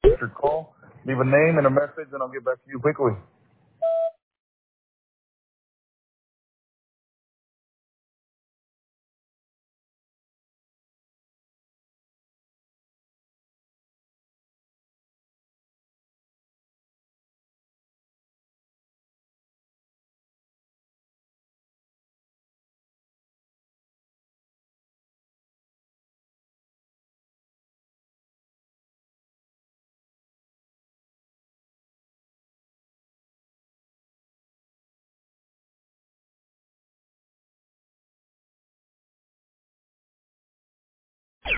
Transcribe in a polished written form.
your call. Leave a name and a message, and I'll get back to you quickly.